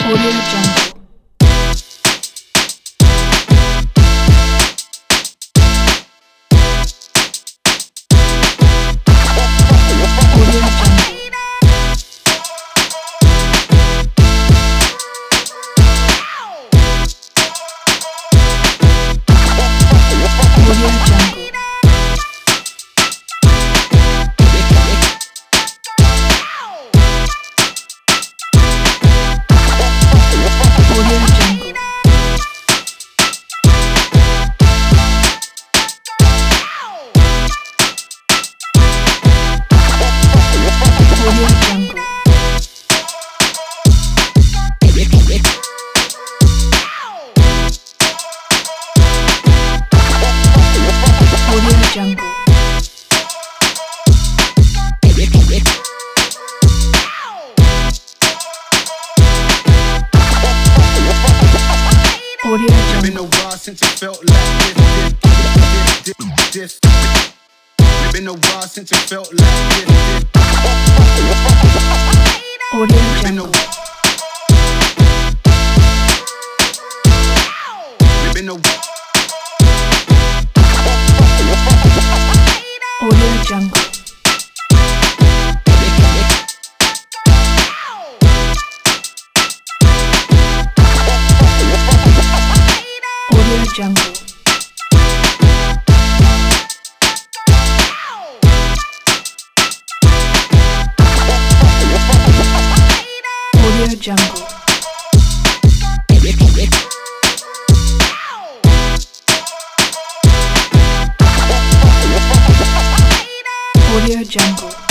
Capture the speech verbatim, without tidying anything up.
Audio Jungle. Jungle. Audio Jungle. Been a while since it felt like this, this, this, this. Been a while since it felt like this, this. Audio Jungle. Been a Audio Jungle. Audio Jungle. Audio Jungle. Audio Jungle.